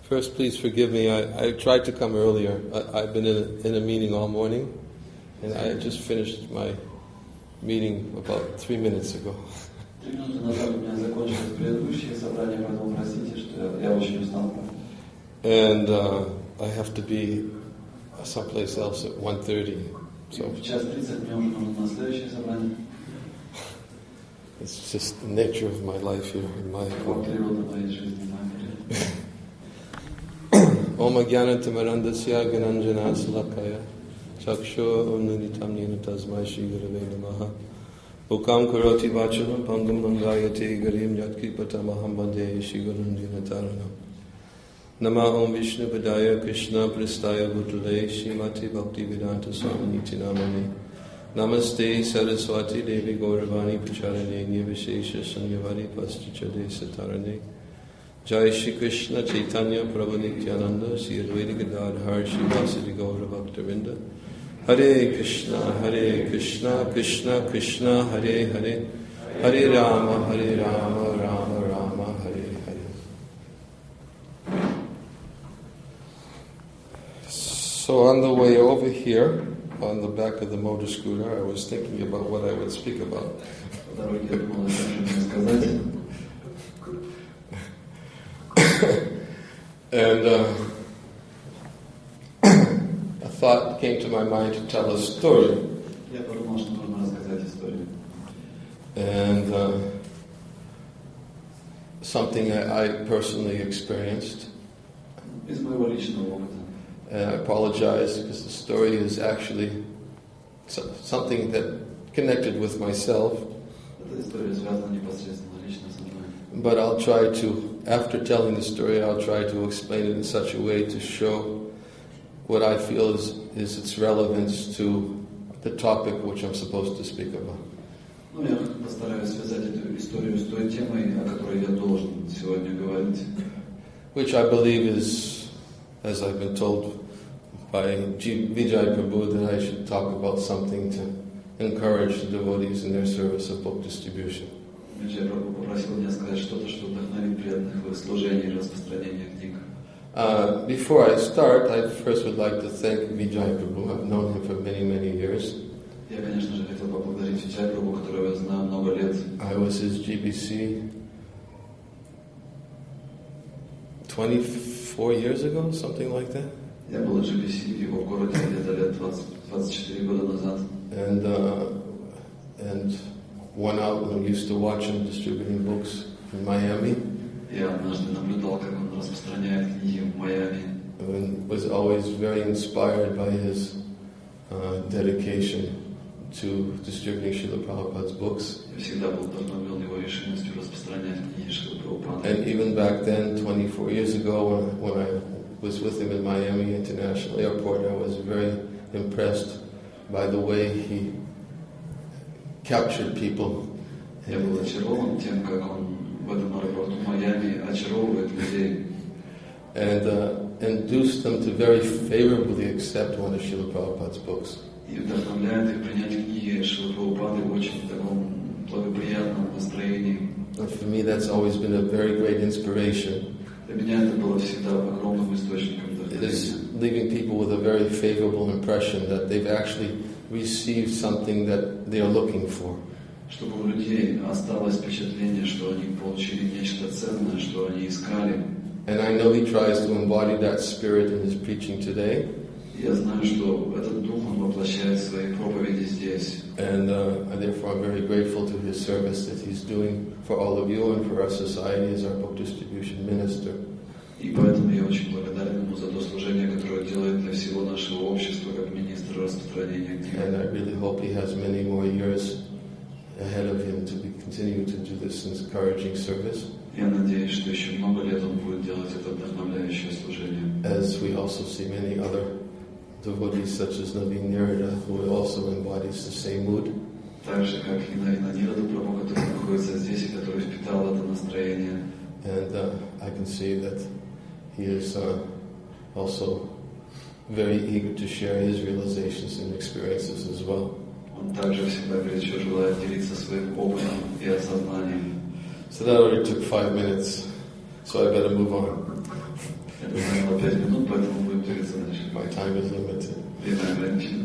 First, please forgive me. I tried to come earlier. I've been in a meeting all morning, and I just finished my meeting about 3 minutes ago. 3 минуты назад у меня закончилось предыдущее собрание, поэтому простите, что я очень устал. And I have to be someplace else at 1:30. So в 1:30 мне уже нужно на следующее собрание. It's just the nature of my life here in Mayapur. Природа моей жизни в Майяпуре. Om Ajnanatammarandasya Gananjana Salakaya Chaksho Unnitam Nina Tasmai Shri Gurave Namaha Ukam Karoti Vachanam Pangam Langayate Garim Yatkripatamaham Bande Shri Gurundina Taranam Nama Om Vishnu Padaya Krishna Pristaya Bhutale Shrimati Bhakti Vedanta Swaminiti Namani Namaste Saraswati Devi Gauravani Pacharane Nivishesha Sanyavari Pastichade Satarane Jai Shri Krishna Chaitanya Prabhu Nityananda Shri Advaita Gadadhar Shri Vasadi Gaura Bhaktavinda Hare Krishna Krishna Krishna Hare Hare Hare Rama Rama Rama Hare Hare. So on the way over here, on the back of the motor scooter, I was thinking about what I would speak about. And a thought came to my mind to tell a story. And something I personally experienced. And I apologize because the story is actually something that connected with myself. But I'll try to, after telling the story, I'll try to explain it in such a way to show what I feel is its relevance to the topic which I'm supposed to speak about. Я постараюсь связать эту историю с той темой, о которой я должен сегодня говорить. Which I believe is, as I've been told by Vijay Prabhu, that I should talk about something to encourage the devotees in their service of book distribution. Vijay Prabhu попросил меня сказать что-то, что вдохновит преданных в их служении и распространении книг. Before I start, I first would like to thank Vijay Prabhu. I've known him for many, many years. Я, конечно же, хотел поблагодарить Vijay Prabhu, которого я знаю много лет. I was his GBC 24 years ago, something like that. Я был GBC в его городе где-то лет 24 года назад. And went out and used to watch him distributing books in Miami. Я однажды наблюдал, как он распространяет книги в Майами. And was always very inspired by his dedication to distributing Srila Prabhupada's books. Я всегда был вдохновлен его решимостью распространять книги Шрилы Прабхупады. And even back then, 24 years ago, when I was with him in Miami International Airport, I was very impressed by the way he captured people. Я был очарован тем, как он в этом аэропорту Майами очаровывает людей. And induced them to very favorably accept one of Srila Prabhupada's books. И вдохновляет их принять книги Шрилы Прабхупады в очень таком благоприятном настроении. And for me, that's always been a very great inspiration. Для меня это было всегда огромным источником It is вдохновения. leaving people with a very favorable impression that they've actually received something that they are looking for. Чтобы у людей осталось впечатление, что они получили нечто ценное, что они искали. And I know he tries to embody that spirit in his preaching today. Я знаю, что этот дух он воплощает в своей проповеди здесь. And therefore I'm very grateful to his service that he's doing for all of you and for our society as our book distribution minister. И поэтому я очень благодарен ему за то служение, которое делает для всего нашего общества как министр распространения книг. And I really hope he has many more years ahead of him to continue to do this encouraging service. Я надеюсь, что еще много лет он будет делать это вдохновляющее служение. As we also see many other devotees such as Naveen Narada, who also embodies the same mood. Так же, как и Навина Нирада Прабху, который находится здесь и который впитал это настроение. And I can see that he is also very eager to share his realizations and experiences as well. Он также всегда горячо желает делиться своим опытом и осознанием. So that already took 5 minutes, so I better move on. Это time is limited. Время ограничено.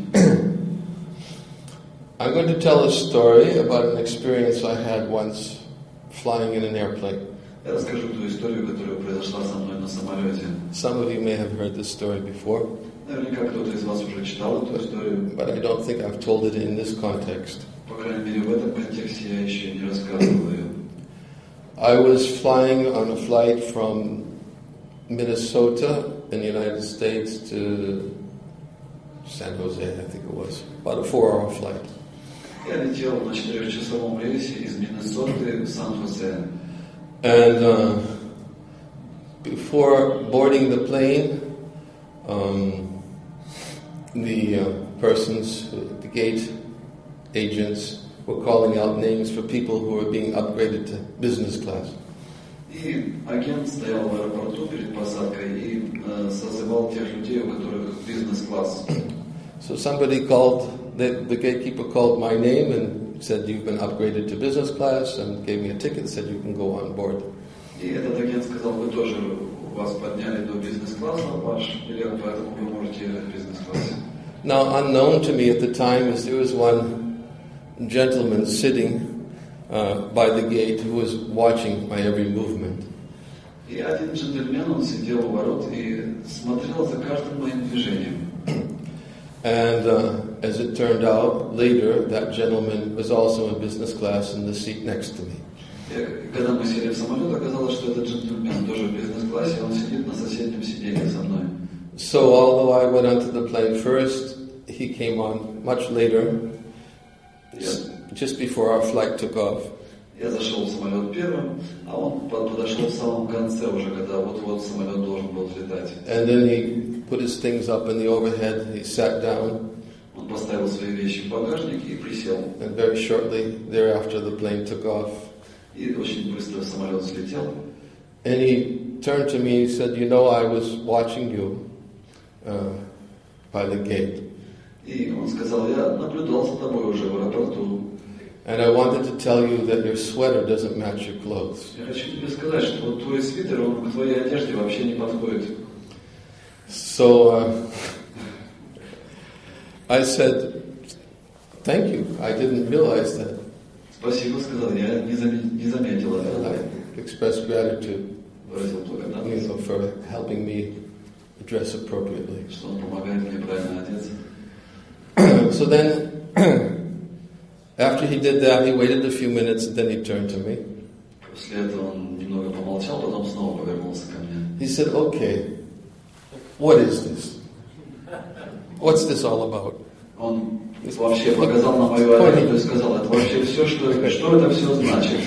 I'm going to tell a story about an experience I had once flying in an airplane. Я расскажу ту историю, которая произошла со мной на самолете. Some of you may have heard this story before, Наверняка кто-то из вас уже читал эту историю. but I don't think I've told it in this context. По крайней мере, в этом контексте я еще не рассказывал ее. I was flying on a flight from Minnesota in the United States to San Jose, I think it was. About a 4-hour flight. Я летел на 4-часовом рейсе из Миннесоты в Сан-Хосе. And before boarding the plane, the persons, the gate agents, were calling out names for people who were being upgraded to business class. И агент стоял в аэропорту перед посадкой и созывал тех людей, у которых бизнес-класс. So somebody called, the gatekeeper called my name and said, "You've been upgraded to business class," and gave me a ticket and said, "You can go on board." И этот агент сказал, вы тоже, вас подняли до бизнес-класса, ваш билет, поэтому вы можете ехать в бизнес-классе. Now, unknown to me at the time is there was one gentleman sitting by the gate who was watching my every movement. И один джентльмен, он сидел у ворот и смотрел за каждым моим движением. And as it turned out, later, that gentleman was also in business class in the seat next to me. И когда мы сели в самолет, оказалось, что этот джентльмен тоже в бизнес-классе, он сидит на соседнем сиденье со мной. So although I went onto the plane first, he came on much later, just before our flight took off. Я зашел в самолет первым, а он подошел в самом конце уже, когда вот-вот самолет должен был взлетать. And then he put his things up in the overhead, he sat down. Он поставил свои вещи в багажник и присел. And very shortly thereafter the plane took off. И очень быстро самолет взлетел. And he turned to me and said, "You know, I was watching you by the gate. И он сказал, я наблюдал за тобой уже в аэропорту. And I wanted to tell you that your sweater doesn't match your clothes." Я хочу тебе сказать, что вот твой свитер, он к твоей одежде вообще не подходит. So I said, "Thank you. I didn't realize that." Спасибо, сказал, я не заметил этого. I expressed gratitude, Выразил благодарность, for helping me dress appropriately. что он помогает мне правильно одеться. So then, after he did that, he waited a few minutes, and then he turned to me. После этого он немного помолчал, потом снова повернулся ко мне. He said, "Okay, what is this? What's this all about?" Он вообще показал на мою одежду и сказал, это вообще все, что это все значит.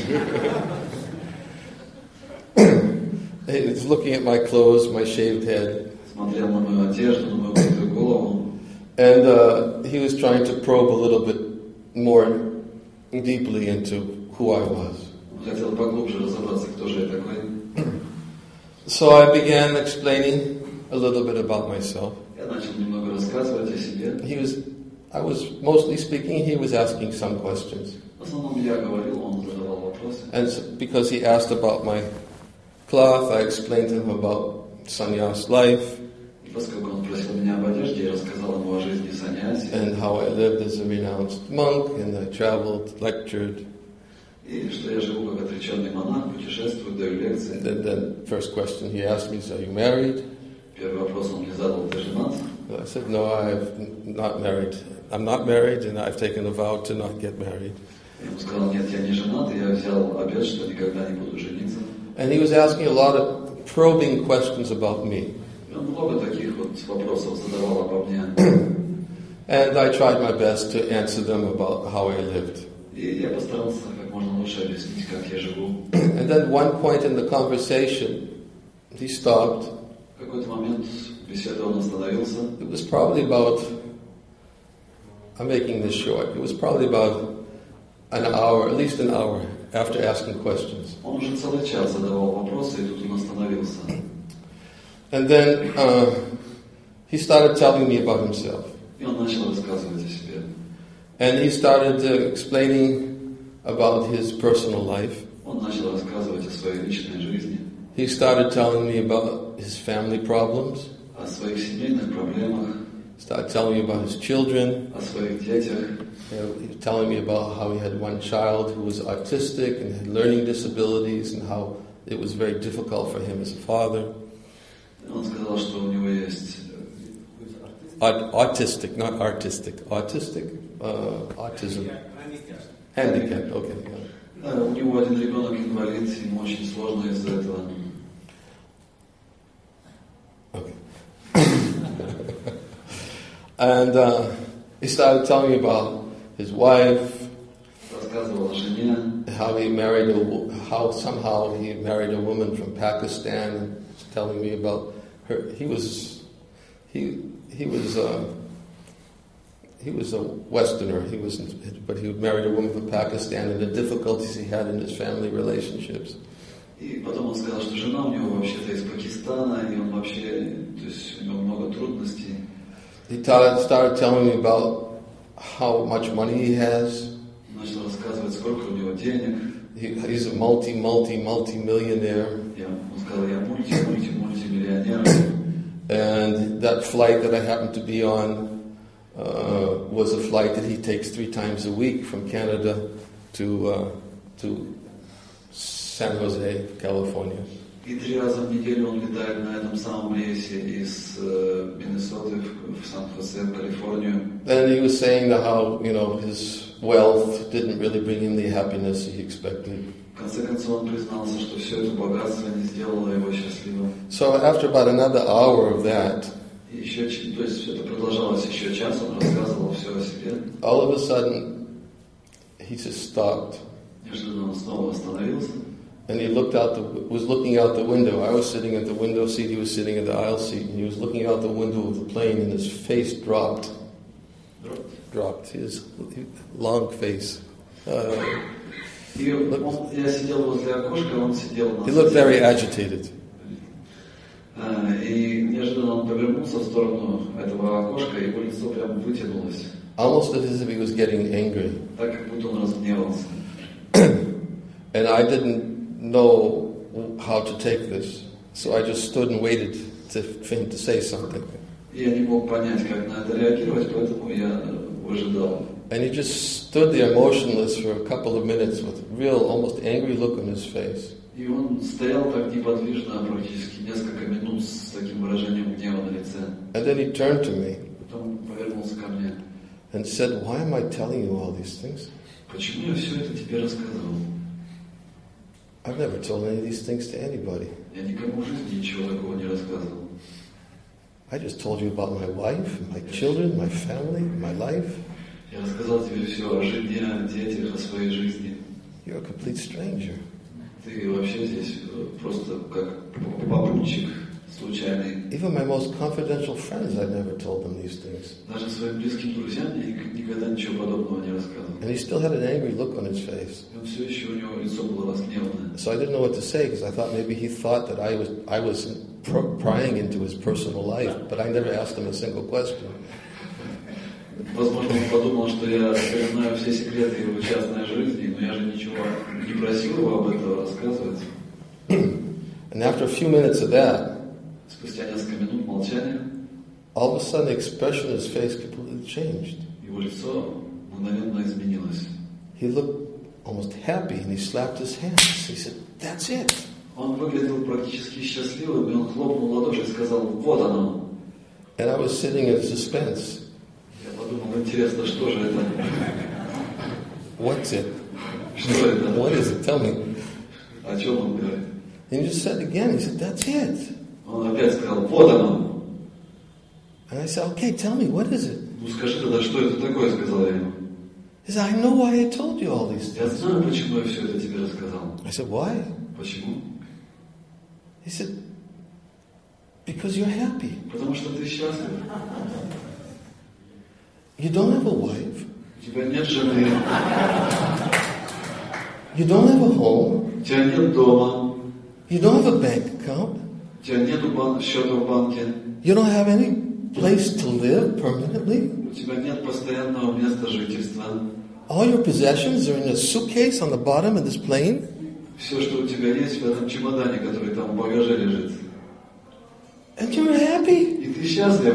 He's looking at my clothes, my shaved head. Смотрел на мою одежду, на мою бритую голову. And he was trying to probe a little bit more deeply into who I was. Он хотел поглубже разобраться, кто же я такой. So I began explaining a little bit about myself. Я начал немного рассказывать о себе. I was mostly speaking, he was asking some questions. В основном я говорил, он задавал вопросы. And so, because he asked about my cloth, I explained to him about sannyas life. И поскольку он просил меня об одежде, я рассказал ему о жизни саньяси. And how I lived as a renounced monk, and I traveled, lectured. И что я живу как отреченный монах, путешествую, даю лекции. Then first question he asked me is, "Are you married?" Первый вопрос он мне задал, ты женат? I said, "No, I'm not married. I'm not married, and I've taken a vow to not get married." Я ему сказал, нет, я не женат, и я взял обет, что никогда не буду жениться. And he was asking a lot of probing questions about me. И он много таких вот вопросов задавал обо мне. And I tried my best to answer them about how I lived. И я постарался как можно лучше объяснить, как я живу. And then one point in the conversation, he stopped. В какой-то момент беседы он остановился. It was probably about, I'm making this short, it was probably about an hour, at least an hour, after asking questions. Он уже целый час задавал вопросы, и тут он остановился. And then he started telling me about himself. И он начал рассказывать о себе. And he started explaining about his personal life. Он начал рассказывать о своей личной жизни. He started telling me about his family problems. О своих семейных проблемах, Started telling me about his children. о своих детях. He was telling me about how he had one child who was autistic and had learning disabilities and how it was very difficult for him as a father. Он сказал, что у него есть Autistic, not artistic. Autistic? Autism. Handicap, okay. Yeah. у него один ребенок инвалид, ему очень сложно из-за этого. Okay. And he started telling me about his wife, Рассказывал о жене, how somehow he married a woman from Pakistan, and telling me about her. He was a Westerner. But he married a woman from Pakistan, and the difficulties he had in his family relationships. И потом он сказал, что жена у него вообще-то из Пакистана, и он вообще, то есть у него много трудностей. He started telling me about how much money he has. Начал рассказывать, сколько у него денег. He's a multi-millionaire. Он сказал, я мультимиллионер. And that flight that I happened to be on was a flight that he takes 3 times a week from Canada to San Jose, California. И 3 раза в неделю он летает на этом самом рейсе из Миннесоты в Сан-Хосе, в Калифорнию. And he was saying how, his wealth didn't really bring him the happiness he expected. В конце концов он признался, что все это богатство не сделало его счастливым. So after about another hour of that, И еще, то есть это продолжалось еще час, он рассказывал все о себе. all of a sudden, he just stopped. Неожиданно он снова остановился. And he was looking out the window. I was sitting at the window seat, he was sitting at the aisle seat, and he was looking out the window of the plane, and his face dropped. His long face. И я сидел возле окошка, он сидел на... He looked very agitated. И неожиданно он повернулся в сторону этого окошка, и его лицо прямо вытянулось. Almost as if he was getting angry. Так, как будто он разгневался. And I didn't know how to take this, so I just stood and waited for him to say something. Я не мог понять, как на это реагировать, поэтому я выжидал. And he just stood there motionless for a couple of minutes with a real, almost angry look on his face. И он стоял так неподвижно, практически несколько минут с таким выражением гнева на лице. And then he turned to me. Потом повернулся ко мне. And said, "Why am I telling you all these things? Почему я все это тебе рассказывал? I've never told any of these things to anybody. Я никому в жизни ничего такого не рассказывал. I just told you about my wife, my children, my family, my life. Я рассказал тебе все о жене, о детях, о своей жизни. You're a complete stranger." Ты вообще здесь просто как попутчик случайный. Even my most confidential friends, I've never told them these things. Даже своим близким друзьям я никогда ничего подобного не рассказывал. And he still had an angry look on his face. И он все еще у него лицо было разгневанное. So I didn't know what to say because I thought maybe he thought that I was prying into his personal life, but I never asked him a single question. Возможно, он подумал, что я знаю все секреты его частной жизни, но я же ничего не просил его об этом рассказывать. And after a few minutes of that, Спустя несколько минут молчания, all of a sudden the expression of his face completely changed. его лицо мгновенно изменилось. He looked almost happy and he slapped his hands. He said, "That's it." Он выглядел практически счастливым, и он хлопнул в ладоши и сказал: "Вот оно." And I was sitting in suspense. Я подумал, интересно, что же это? What's it? Что это? What is it? Tell me. О чем он говорит? And he just said again, he said, "That's it." Он опять сказал: "Вот оно." And I said, "Okay, tell me, what is it?" Ну скажи тогда, что это такое, сказал я ему. He said, "I know why I told you all these Я things." знаю, почему я все это тебе рассказал. I said, "Why?" Почему? He said, "Because you're happy. Потому что ты счастлив. You don't have a wife. У тебя нет жены, You don't have a home. у тебя нет дома, You don't have a bank account. у тебя нет счета в банке, You don't have any place to live permanently. у тебя нет постоянного места жительства. All your possessions are in a suitcase on the bottom of this plane. Все, что у тебя есть в этом чемодане, который там в багаже лежит. And you're happy. И ты счастлив.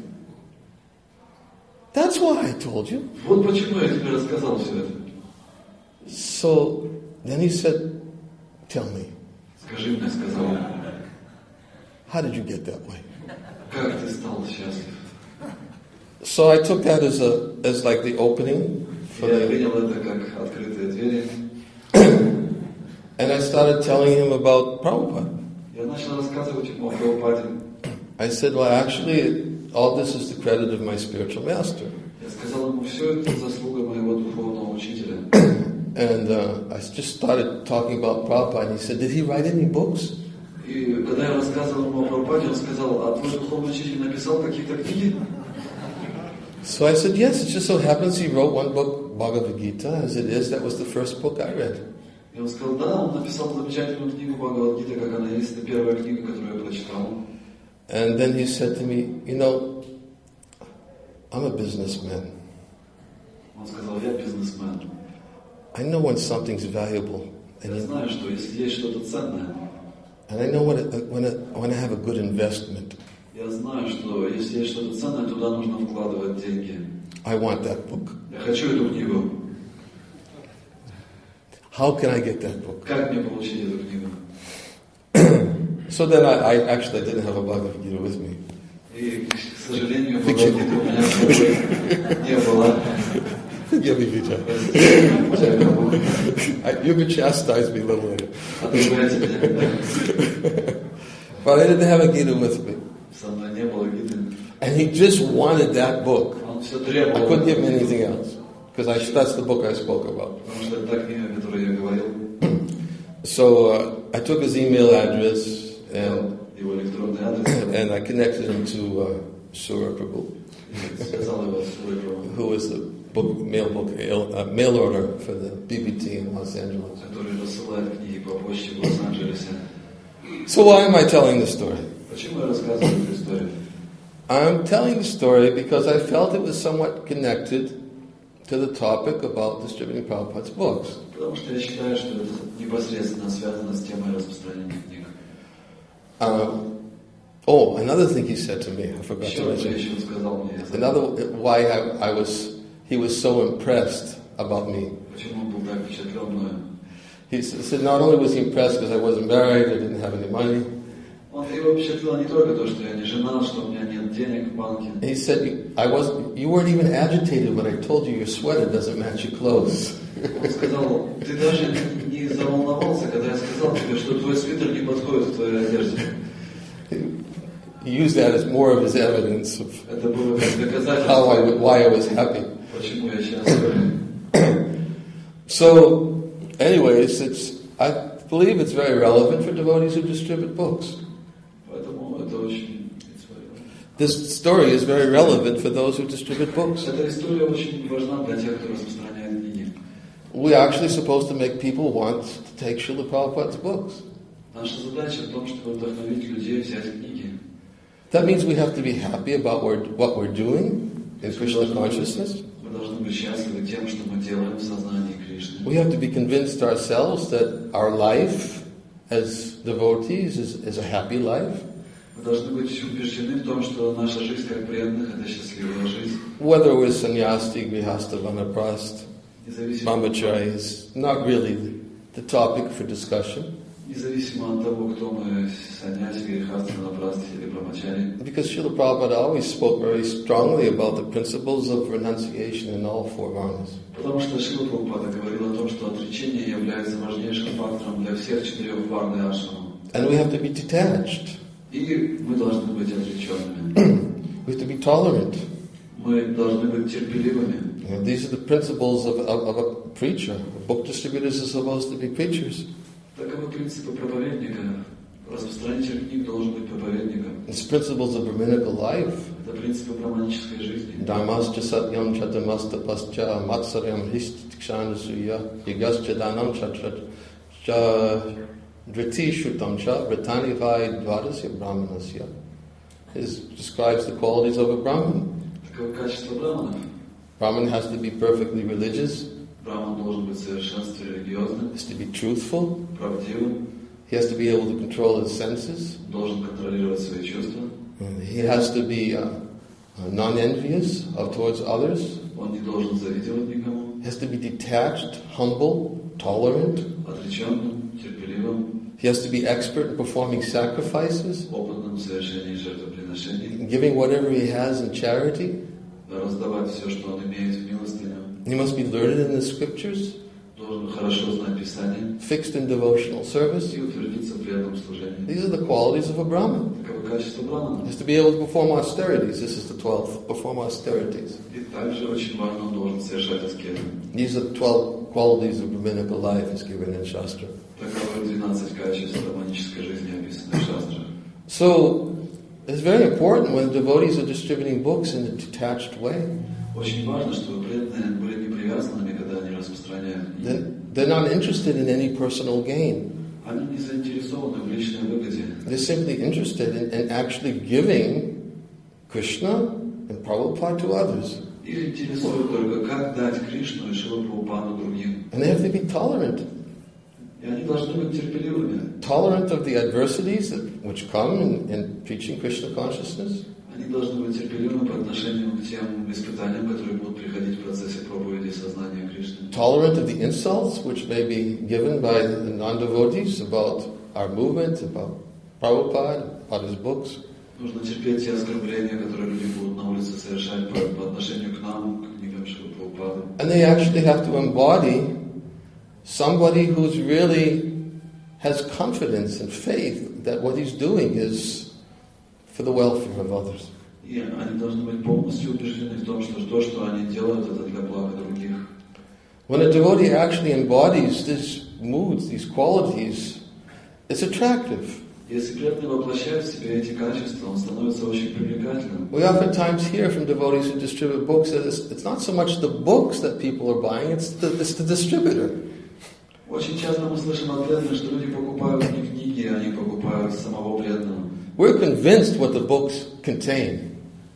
That's why I told you. Вот почему я тебе рассказал все это. So then he said, tell me, Скажи мне, сказал он, how did you get that way? как ты стал счастлив? So I took that as like the opening for Я the, принял это как открытые двери. and I started telling him about Prabhupada. Я начал рассказывать ему о Прабхупаде. I said, well, actually, all this is the credit of my spiritual master. Я сказал ему, все это заслуга моего духовного учителя. And I just started talking about Prabhupada, and he said, did he write any books? И когда я рассказывал ему о Прабхупаде, он сказал, а твой духовный учитель написал какие-то книги? So I said, yes, it just so happens he wrote one book, Bhagavad Gita, as it is. That was the first book I read. И он сказал, да, он написал замечательную книгу Бхагавад-гита, как она есть, это первая книга, которую я прочитал. And then he said to me, you know, I'm a businessman. Он сказал, я бизнесмен. I know when something's valuable, Я знаю, что если есть что-то ценное, and I know when I have a good investment, я знаю, что если есть что-то ценное, туда нужно вкладывать деньги. I want that book. Я хочу эту книгу. How can I get that book? Как мне получить эту книгу? So then I actually didn't have a Bhagavad Gita with me. И, к сожалению, Бхагавад-гиты у меня с собой не было. Forgive me, Vijay. You could chastise me a little later. Отругайте меня. But I didn't have a Gita with me. Со мной не было гиты. And he just wanted that book. Он все I требовал. couldn't give him anything else. Because that's the book I spoke about. Потому что это та книга, о которой я говорил. So I took his email address and Его электронный адрес. and I connected him to Sura Prabhu, Сказал его Сурой, who was the mail order for the BBT in Los Angeles. который рассылает книги по почте в Лос-Анджелесе. So why am I telling this story? Почему я рассказываю эту историю? I'm telling the story because I felt it was somewhat connected to the topic about distributing Prabhupada's books. Потому что я считаю, что это непосредственно связано с темой распространения книг. Another thing he said to me, I forgot to mention. Еще он сказал мне, Why he was so impressed about me. почему он был так впечатлен мною. He said not only was he impressed because I wasn't married, I didn't have any money. Его впечатлило не только то, что я не женат, что у меня нет денег в банке. He said you weren't even agitated when I told you your sweater doesn't match your clothes. Он сказал, ты даже не заволновался, когда я сказал тебе, что твой свитер не подходит к твоей одежде. He used that as more of his evidence of Это было как доказательство, why I was happy. почему я счастлив. So, anyways, I believe it's very relevant for devotees who distribute books. Поэтому это очень... This story is very relevant for those who distribute books. Эта история очень важна для тех, кто распространяет книги. We're actually supposed to make people want to take Srila Prabhupada's books. Наша задача в том, чтобы вдохновить людей взять книги. That means we have to be happy about what we're doing in Krishna consciousness. Мы должны быть счастливы тем, что мы делаем в сознании Кришны. We have to be convinced ourselves that our life as devotees is a happy life. Мы должны быть убеждены в том, что наша жизнь как преданных – это счастливая жизнь. Whether we're sannyasi, grihastha, vanaprastha, brahmachari is not really the topic for discussion. Независимо от того, кто мы, саньяси, грехастха, ванапрастха или брамачари. Because Srila Prabhupada always spoke very strongly about the principles of renunciation in all four varnas. Потому что Шрила Прабхупада говорил о том, что отречение является важнейшим фактором для всех 4 варн и ашрам. And we have to be detached. И мы должны быть отреченными. We have to be tolerant. Мы должны быть терпеливыми. These are the principles of a preacher. Book distributors are supposed to be preachers. Таковы принципы проповедника. Распространитель книг должен быть проповедником. It's principles of Brahminical life. Это принципы браманической жизни. Dharmascha satyam chatamasta pascha matsaryam hishtikshanasuya yagascha danam cha driti shrutam cha vritani vai dvadasya brahmanasya. It describes the qualities of a Brahman. Таковы качества браманов. Brahman has to be perfectly religious. Браман должен быть в совершенстве религиозным, Has to be truthful. правдивым. He has to be able to control his senses. должен контролировать свои чувства. He has to be non-envious towards others. Он не должен завидовать никому. He has to be detached, humble, tolerant. Отреченным, терпеливым. He has to be expert in performing sacrifices, Опытным в совершении жертвоприношений. giving whatever he has in charity. Раздавать все, что он имеет в милостыню. He must be learned in the scriptures, Должен хорошо знать Писание fixed in devotional service. и утвердиться в преданном служении. These are the qualities of a Brahmin. Таковы качества брамана. He has to be able to perform austerities. This is the 12th. Perform austerities. И также очень важно, он должен совершать аскезы. These are the 12 qualities of Brahminical life as given in Shastra. Таковы 12 качеств романической жизни, описанных в шастрах. So, it's very important when devotees are distributing books in a detached way. Очень важно, чтобы преданные были не привязанными, когда они распространяют книги. They're not interested in any personal gain. Они не заинтересованы в личной выгоде. They're simply interested in actually giving Krishna and Prabhupada to others. Их интересует только, как дать Кришну и Шрила Прабхупаду другим. And they have to be tolerant. И они должны быть терпеливыми. Tolerant of the adversities which come in preaching Krishna consciousness. Они должны быть терпеливыми по отношению к тем испытаниям, которые будут приходить в процессе проповеди сознания Кришны. Tolerant of the insults which may be given by the non-devotees about our movement, about Prabhupada, about his books. Нужно терпеть те оскорбления, которые люди будут на улице совершать по отношению к нам, к книгам Шрилы Прабхупады. And they actually have to embody somebody who's really has confidence and faith that what he's doing is for the welfare of others. И они должны быть полностью убеждены в том, что то, что они делают, это для блага других. When a devotee actually embodies these moods, these qualities, it's attractive. Если преданный воплощает в себе эти качества, он становится очень привлекательным. We oftentimes hear from devotees who distribute books that it's not so much the books that people are buying, it's the distributor. Очень часто мы слышим от преданных, что люди покупают не книги, они покупают самого преданного. We're convinced what the books contain.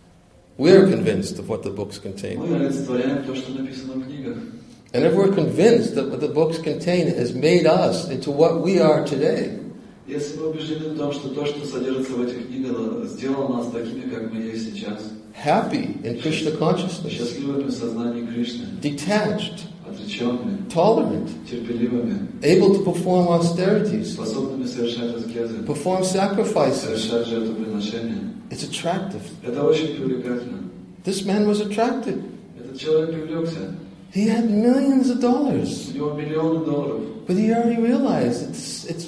We're convinced of what the books contain. Мы олицетворяем то, что написано в книгах. And if we're convinced that what the books contain has made us into what we are today, Если мы убеждены в том, что то, что содержится в этих книгах, сделало нас такими, как мы есть сейчас, happy in Krishna consciousness, счастливыми в сознании Кришны, detached, отреченными, tolerant, терпеливыми, able to perform austerities, способными совершать аскезы, perform sacrifices, совершать жертвоприношения. it's attractive. Это очень привлекательно. This man was attracted. Этот человек привлекся. He had millions of dollars, У него миллионы долларов. but he already realized it's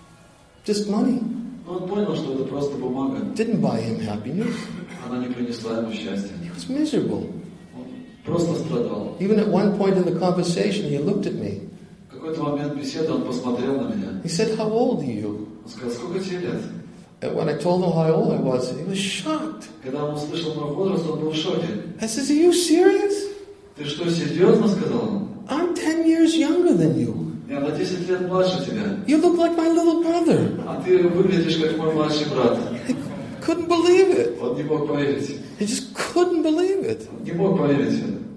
just money. Но он понял, что это просто бумага. It didn't buy him happiness. Она не принесла ему счастья. He was miserable. Он просто страдал. Even at one point in the conversation, he looked at me. В какой-то момент беседы он посмотрел на меня. He said, "How old are you?" Он сказал, сколько тебе лет? And when I told him how old I was, he was shocked. Когда он услышал мой возраст, он был в шоке. I said, "Are you serious? Ты что, серьезно? Сказал он. I'm 10 years younger than you. Я на 10 лет младше тебя. You look like my little brother." А ты выглядишь как мой младший брат. I couldn't believe it. Он не мог поверить. He just couldn't believe it. Он не мог поверить в это.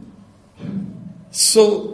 So,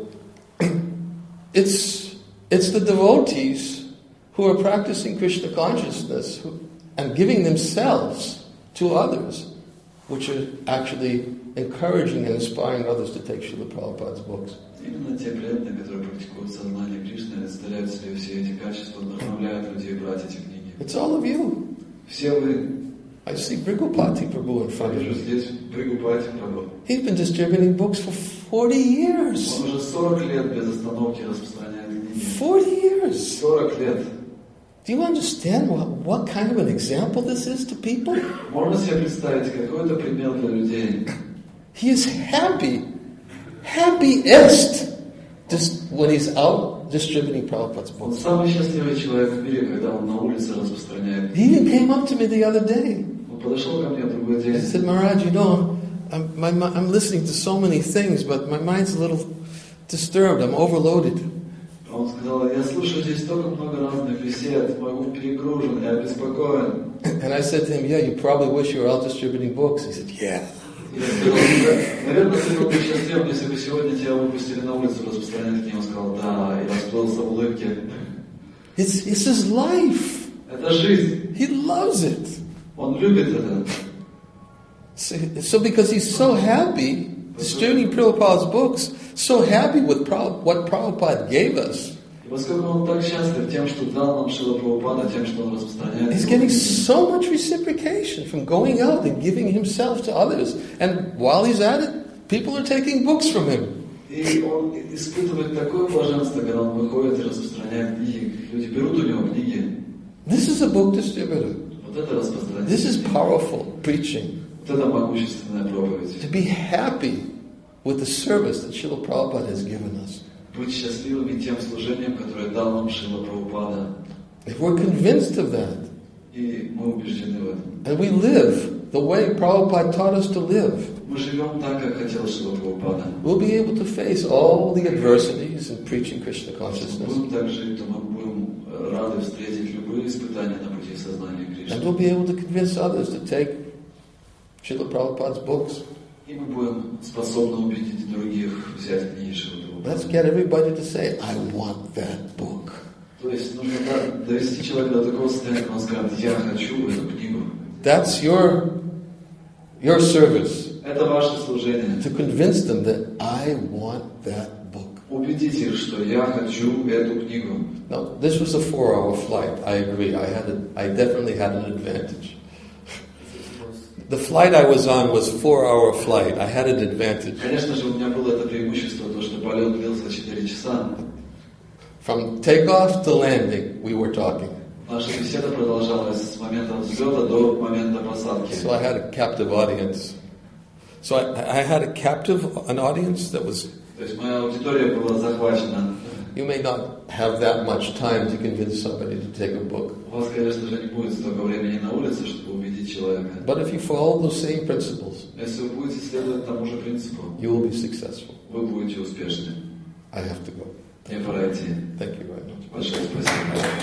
it's the devotees who are practicing Krishna consciousness and giving themselves to others, which are actually encouraging and inspiring others to take Srila Prabhupada's books. Именно те преданные, которые практикуют сознание Кришны, олицетворяют в себе все эти качества, вдохновляют людей брать эти книги. It's all of you. Все вы. I see Brigupati Prabhu in front of Вижу me. здесь Бригупати Прабху. He's been distributing books for 40 years. Он уже 40 лет без остановки распространяет книги. 40 years. 40 лет. Do you understand what kind of an example this is to people? Можно себе представить, какой это пример для людей. He is happiest, just when he's out distributing Prabhupada's Он books. самый счастливый человек в мире, когда он на улице распространяет. He even came up to me the other day. Он подошел ко мне в другой He день. said, "Maharaj, you know, I'm listening to so many things, but my mind's a little disturbed. I'm overloaded." Он сказал, я слушаю здесь столько много разных бесед, мой ум перегружен, я обеспокоен. And I said to him, "Yeah, you probably wish you were out distributing books." He said, "Yeah." Я сказал, наверное, ты был бы счастлив, если бы сегодня тебя выпустили на улицу распространять книги. Он сказал, да, и расплылся в улыбке. It's his life. Это жизнь. He loves it. Он любит это. So because he's so happy, studying Prabhupada's books, so happy with what Prabhupada gave us, И поскольку он так счастлив тем, что дал нам Шрила Прабхупада, тем, что он распространяет, he's getting so much reciprocation from going out and giving himself to others. And while he's at it, people are taking books from him. И он испытывает такое блаженство, когда он выходит и распространяет книги. Люди берут у него книги. This is a book distributor. Вот это распространение. This is powerful preaching. Вот это могущественная проповедь. To be happy with the service that Srila Prabhupada has given us. Быть счастливыми тем служением, которое дал нам Шрила Прабхупада. If we're convinced of that, И мы убеждены в этом. and we live the way Prabhupada taught us to live, Мы живем так, как хотел Шрила Прабхупада. we'll be able to face all the adversities in preaching Krishna consciousness. Будем так жить, то мы будем рады встретить любые испытания на пути сознания And Кришны. we'll be able to convince others to take Srila Prabhupada's books. И мы будем способны убедить других взять книги Шрила Let's Прабхупады. get everybody to say, I want that book. То есть нужно довести человека до такого состояния, когда он скажет: я хочу эту книгу. That's your service, Это ваше служение. to convince them that I want that book. Убедить их, что я хочу эту книгу. Now, this was a 4-hour flight. I agree. I definitely had an advantage. The flight I was on was 4-hour flight. I had an advantage. Конечно же, у меня было это преимущество, то, что полет длился 4 часа. From takeoff to landing, we were talking. Наша беседа продолжалась с момента взлета до момента посадки. So I had a captive audience. So I had an audience that was... То есть моя аудитория была захвачена. You may not have that much time to convince somebody to take a book. У вас, конечно же, не будет столько времени на улице, чтобы убедить человека. But if you follow those same principles, Если вы будете следовать тому же принципу, you will be successful. вы будете успешны. I have to go. Мне пора идти. Thank you very much. Большое спасибо.